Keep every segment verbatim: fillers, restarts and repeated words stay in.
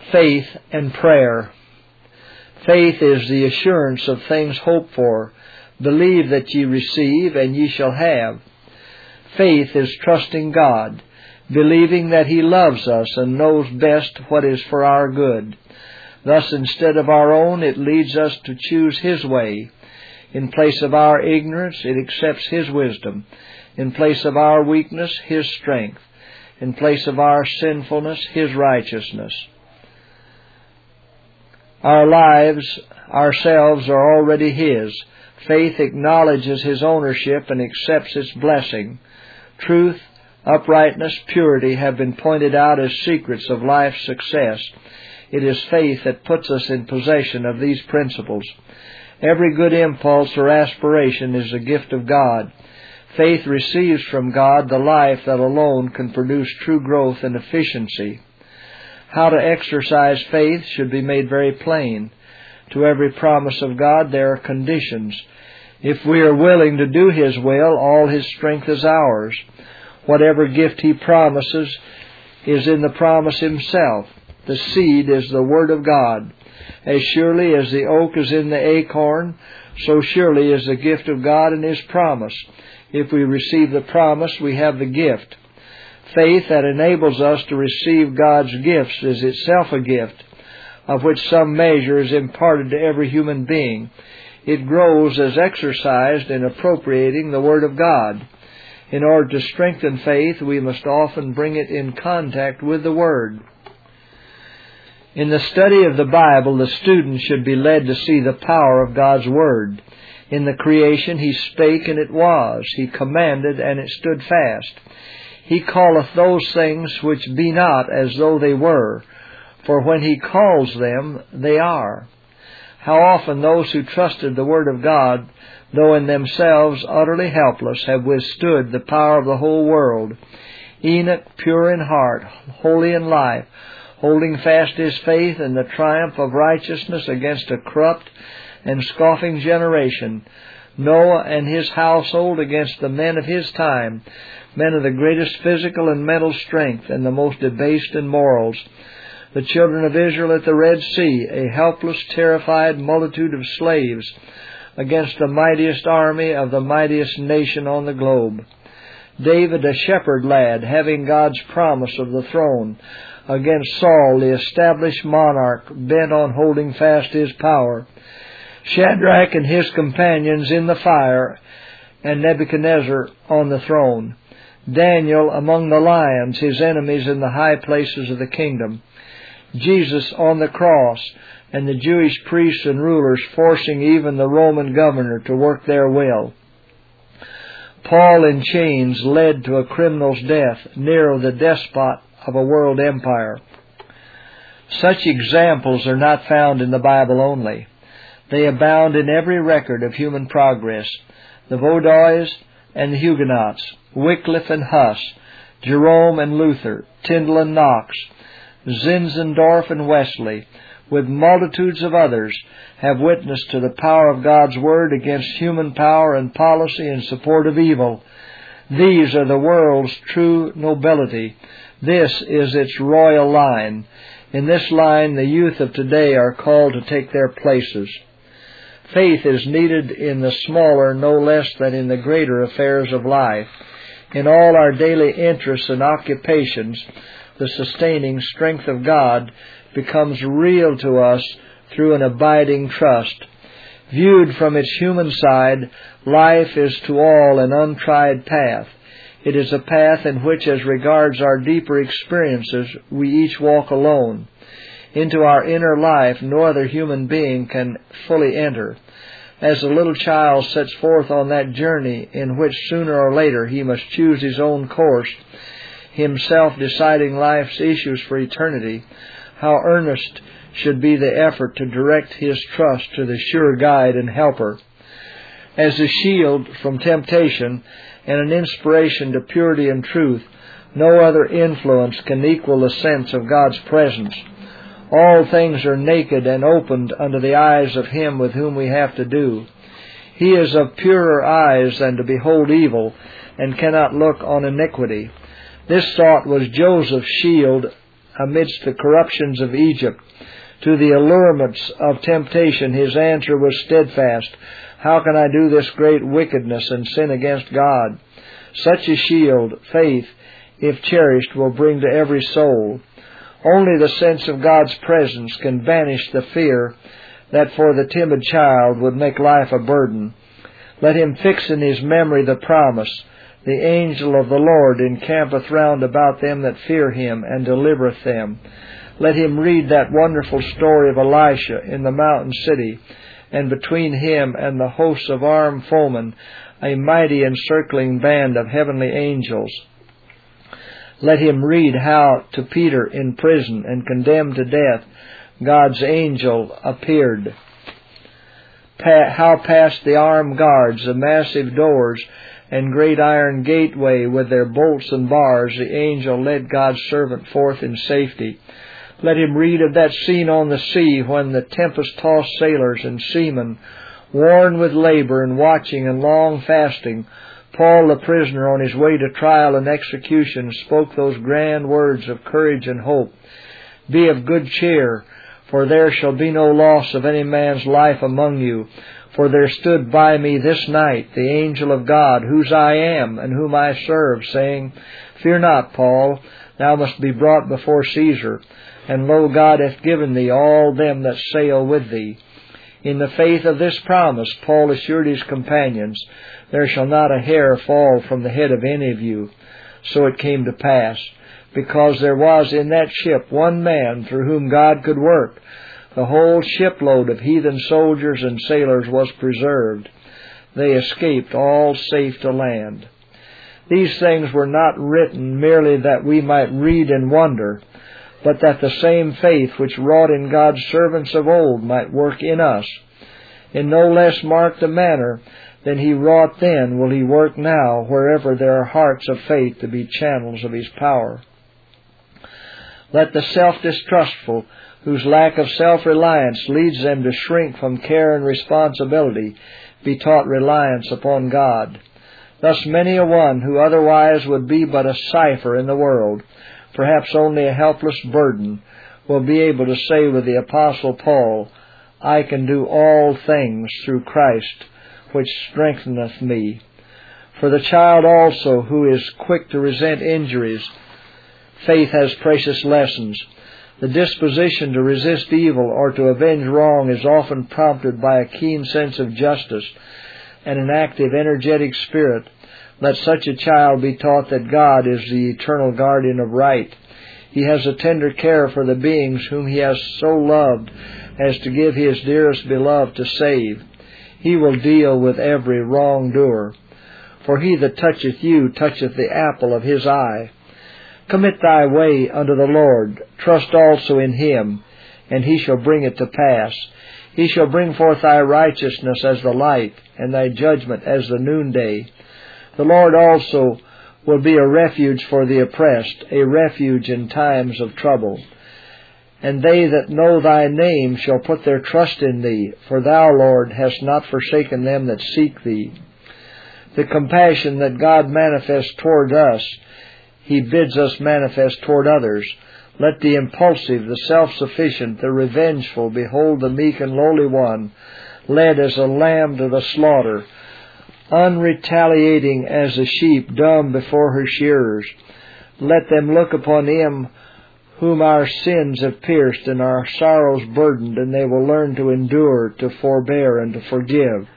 Faith and prayer. Faith is the assurance of things hoped for. Believe that ye receive, and ye shall have. Faith is trusting God, believing that He loves us and knows best what is for our good. Thus, instead of our own, it leads us to choose His way. In place of our ignorance, it accepts His wisdom. In place of our weakness, His strength. In place of our sinfulness, His righteousness. Our lives, ourselves, are already His. Faith acknowledges His ownership and accepts its blessing. Truth, uprightness, purity have been pointed out as secrets of life's success. It is faith that puts us in possession of these principles. Every good impulse or aspiration is a gift of God. Faith receives from God the life that alone can produce true growth and efficiency. How to exercise faith should be made very plain. To every promise of God there are conditions. If we are willing to do His will, all His strength is ours. Whatever gift He promises is in the promise Himself. The seed is the Word of God. As surely as the oak is in the acorn, so surely is the gift of God in His promise. If we receive the promise, we have the gift. Faith that enables us to receive God's gifts is itself a gift, of which some measure is imparted to every human being. It grows as exercised in appropriating the Word of God. In order to strengthen faith, we must often bring it in contact with the Word. In the study of the Bible, the student should be led to see the power of God's Word. In the creation He spake, and it was. He commanded, and it stood fast. He calleth those things which be not as though they were, for when He calls them, they are. How often those who trusted the Word of God, though in themselves utterly helpless, have withstood the power of the whole world. Enoch, pure in heart, holy in life, holding fast his faith in the triumph of righteousness against a corrupt and scoffing generation. Noah and his household against the men of his time, men of the greatest physical and mental strength and the most debased in morals. The children of Israel at the Red Sea, a helpless, terrified multitude of slaves against the mightiest army of the mightiest nation on the globe. David, a shepherd lad, having God's promise of the throne, against Saul, the established monarch, bent on holding fast his power. Shadrach and his companions in the fire, and Nebuchadnezzar on the throne. Daniel among the lions, his enemies in the high places of the kingdom. Jesus on the cross, and the Jewish priests and rulers forcing even the Roman governor to work their will. Paul in chains led to a criminal's death, Nero the despot of a world empire. Such examples are not found in the Bible only. They abound in every record of human progress. The Vaudois and the Huguenots, Wycliffe and Huss, Jerome and Luther, Tyndall and Knox, Zinzendorf and Wesley, with multitudes of others, have witnessed to the power of God's Word against human power and policy in support of evil. These are the world's true nobility. This is its royal line. In this line, the youth of today are called to take their places. Faith is needed in the smaller no less than in the greater affairs of life. In all our daily interests and occupations, the sustaining strength of God becomes real to us through an abiding trust. Viewed from its human side, life is to all an untried path. It is a path in which, as regards our deeper experiences, we each walk alone. Into our inner life no other human being can fully enter. As a little child sets forth on that journey in which sooner or later he must choose his own course, himself deciding life's issues for eternity, how earnest should be the effort to direct his trust to the sure guide and helper. As a shield from temptation and an inspiration to purity and truth, no other influence can equal the sense of God's presence. All things are naked and opened unto the eyes of Him with whom we have to do. He is of purer eyes than to behold evil, and cannot look on iniquity. This thought was Joseph's shield amidst the corruptions of Egypt. To the allurements of temptation his answer was steadfast. How can I do this great wickedness and sin against God? Such a shield, faith, if cherished, will bring to every soul. Only the sense of God's presence can banish the fear that for the timid child would make life a burden. Let him fix in his memory the promise, the angel of the Lord encampeth round about them that fear him, and delivereth them. Let him read that wonderful story of Elisha in the mountain city, and between him and the hosts of armed foemen a mighty encircling band of heavenly angels. Let him read how to Peter in prison and condemned to death God's angel appeared. Pa- how past the armed guards, the massive doors, and great iron gateway with their bolts and bars, the angel led God's servant forth in safety. Let him read of that scene on the sea when the tempest-tossed sailors and seamen, worn with labor and watching and long fasting, Paul the prisoner on his way to trial and execution spoke those grand words of courage and hope. Be of good cheer, for there shall be no loss of any man's life among you. For there stood by me this night the angel of God, whose I am and whom I serve, saying, Fear not, Paul, thou must be brought before Caesar. And lo, God hath given thee all them that sail with thee. In the faith of this promise, Paul assured his companions, There shall not a hair fall from the head of any of you. So it came to pass, because there was in that ship one man through whom God could work. The whole shipload of heathen soldiers and sailors was preserved. They escaped all safe to land. These things were not written merely that we might read and wonder, but that the same faith which wrought in God's servants of old might work in us. In no less marked a manner than he wrought then will he work now, wherever there are hearts of faith to be channels of his power. Let the self-distrustful, whose lack of self-reliance leads them to shrink from care and responsibility, be taught reliance upon God. Thus many a one who otherwise would be but a cipher in the world, perhaps only a helpless burden, will be able to say with the Apostle Paul, I can do all things through Christ, which strengtheneth me. For the child also, who is quick to resent injuries, faith has precious lessons. The disposition to resist evil or to avenge wrong is often prompted by a keen sense of justice and an active, energetic spirit. Let such a child be taught that God is the eternal guardian of right. He has a tender care for the beings whom He has so loved as to give His dearest beloved to save. He will deal with every wrongdoer. For he that toucheth you toucheth the apple of His eye. Commit thy way unto the Lord. Trust also in Him, and He shall bring it to pass. He shall bring forth thy righteousness as the light, and thy judgment as the noonday. The Lord also will be a refuge for the oppressed, a refuge in times of trouble. And they that know thy name shall put their trust in thee, for thou, Lord, hast not forsaken them that seek thee. The compassion that God manifests toward us, He bids us manifest toward others. Let the impulsive, the self-sufficient, the revengeful behold the meek and lowly one, led as a lamb to the slaughter, unretaliating as a sheep dumb before her shearers. Let them look upon Him whom our sins have pierced and our sorrows burdened, and they will learn to endure, to forbear, and to forgive.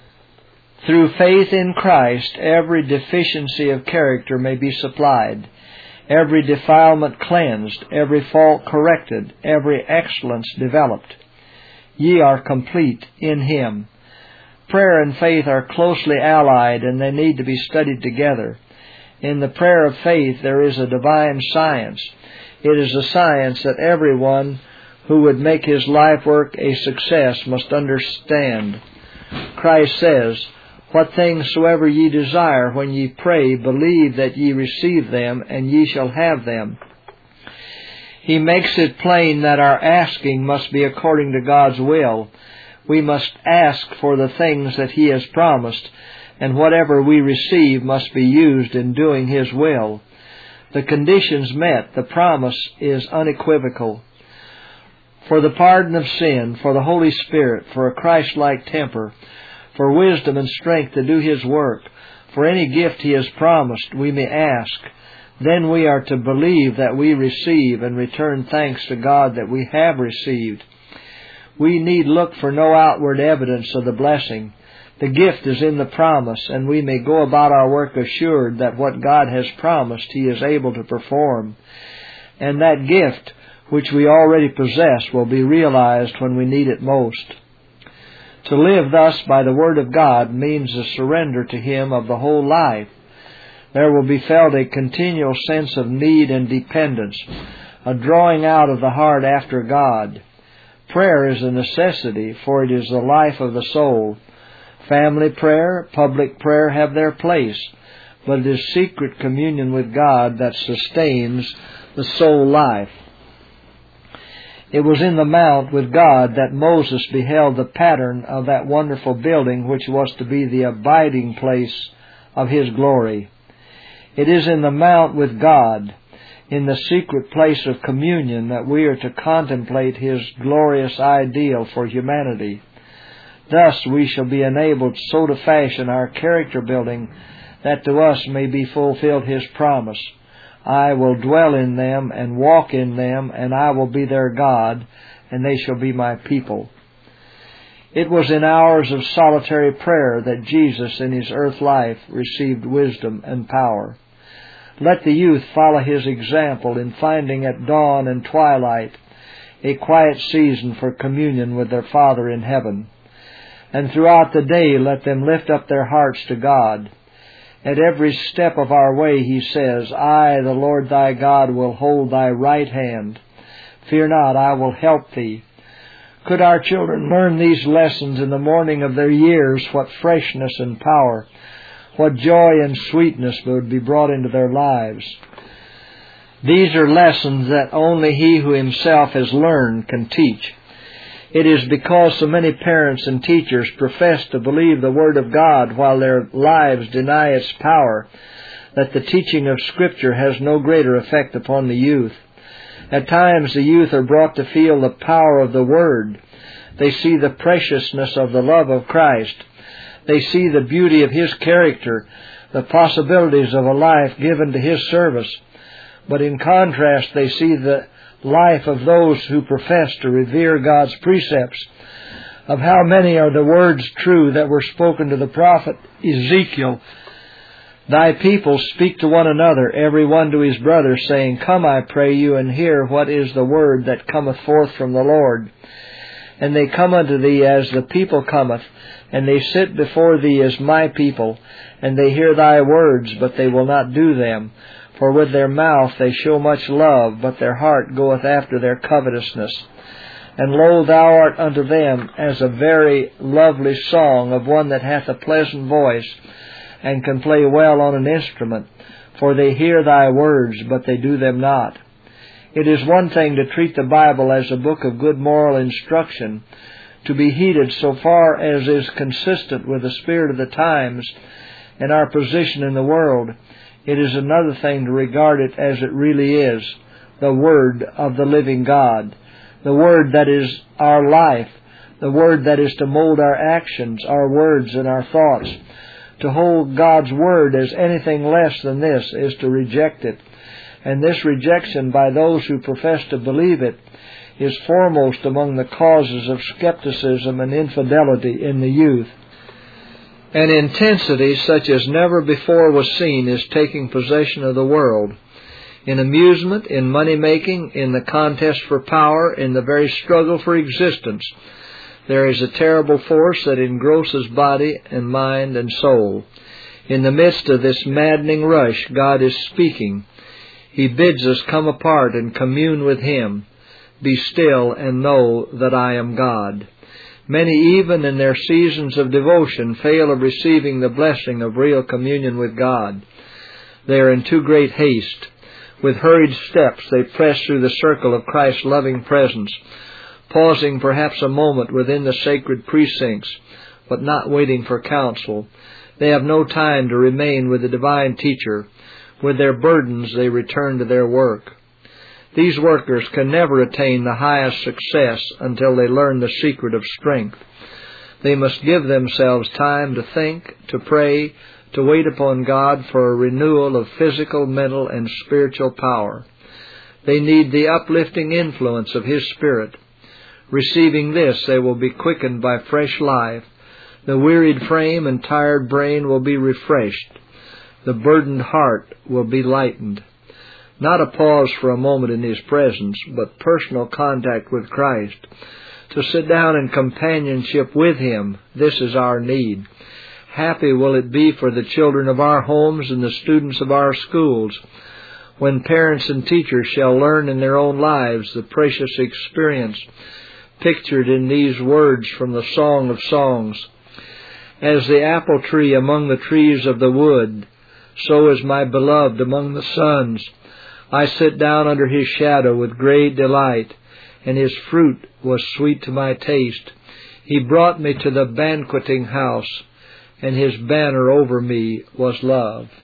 Through faith in Christ, every deficiency of character may be supplied, every defilement cleansed, every fault corrected, every excellence developed. Ye are complete in Him. Prayer and faith are closely allied, and they need to be studied together. In the prayer of faith there is a divine science. It is a science that everyone who would make his life work a success must understand. Christ says, What things soever ye desire when ye pray, believe that ye receive them, and ye shall have them. He makes it plain that our asking must be according to God's will. We must ask for the things that He has promised, and whatever we receive must be used in doing His will. The conditions met, the promise is unequivocal. For the pardon of sin, for the Holy Spirit, for a Christ-like temper, for wisdom and strength to do His work, for any gift He has promised, we may ask. Then we are to believe that we receive and return thanks to God that we have received. We need look for no outward evidence of the blessing. The gift is in the promise, and we may go about our work assured that what God has promised He is able to perform. And that gift, which we already possess, will be realized when we need it most. To live thus by the Word of God means a surrender to Him of the whole life. There will be felt a continual sense of need and dependence, a drawing out of the heart after God. Prayer is a necessity, for it is the life of the soul. Family prayer, public prayer have their place, but it is secret communion with God that sustains the soul life. It was in the mount with God that Moses beheld the pattern of that wonderful building which was to be the abiding place of His glory. It is in the mount with God, in the secret place of communion, that we are to contemplate His glorious ideal for humanity. Thus we shall be enabled so to fashion our character building that to us may be fulfilled His promise. I will dwell in them and walk in them, and I will be their God, and they shall be my people. It was in hours of solitary prayer that Jesus in His earth life received wisdom and power. Let the youth follow His example in finding at dawn and twilight a quiet season for communion with their Father in heaven. And throughout the day let them lift up their hearts to God. At every step of our way He says, I, the Lord thy God, will hold thy right hand. Fear not, I will help thee. Could our children learn these lessons in the morning of their years, what freshness and power, what joy and sweetness would be brought into their lives. These are lessons that only He who Himself has learned can teach. It is because so many parents and teachers profess to believe the Word of God while their lives deny its power that the teaching of Scripture has no greater effect upon the youth. At times the youth are brought to feel the power of the Word. They see the preciousness of the love of Christ. They see the beauty of His character, the possibilities of a life given to His service. But in contrast, they see the life of those who profess to revere God's precepts. Of how many are the words true that were spoken to the prophet Ezekiel? Thy people speak to one another, every one to his brother, saying, Come, I pray you, and hear what is the word that cometh forth from the Lord. And they come unto thee as the people cometh, and they sit before thee as my people, and they hear thy words, but they will not do them. For with their mouth they show much love, but their heart goeth after their covetousness. And lo, thou art unto them as a very lovely song of one that hath a pleasant voice, and can play well on an instrument. For they hear thy words, but they do them not. It is one thing to treat the Bible as a book of good moral instruction, to be heeded so far as is consistent with the spirit of the times and our position in the world. It is another thing to regard it as it really is, the Word of the living God, the Word that is our life, the Word that is to mold our actions, our words, and our thoughts. To hold God's Word as anything less than this is to reject it, and this rejection by those who profess to believe it is foremost among the causes of skepticism and infidelity in the youth. An intensity such as never before was seen is taking possession of the world. In amusement, in money-making, in the contest for power, in the very struggle for existence, there is a terrible force that engrosses body and mind and soul. In the midst of this maddening rush, God is speaking. He bids us come apart and commune with Him. Be still and know that I am God. Many, even in their seasons of devotion, fail of receiving the blessing of real communion with God. They are in too great haste. With hurried steps, they press through the circle of Christ's loving presence, pausing perhaps a moment within the sacred precincts, but not waiting for counsel. They have no time to remain with the divine teacher. With their burdens they return to their work. These workers can never attain the highest success until they learn the secret of strength. They must give themselves time to think, to pray, to wait upon God for a renewal of physical, mental, and spiritual power. They need the uplifting influence of His Spirit. Receiving this, they will be quickened by fresh life. The wearied frame and tired brain will be refreshed. The burdened heart will be lightened. Not a pause for a moment in His presence, but personal contact with Christ. To sit down in companionship with Him, this is our need. Happy will it be for the children of our homes and the students of our schools, when parents and teachers shall learn in their own lives the precious experience pictured in these words from the Song of Songs. As the apple tree among the trees of the wood, so is my beloved among the sons. I sit down under His shadow with great delight, and His fruit was sweet to my taste. He brought me to the banqueting house, and His banner over me was love.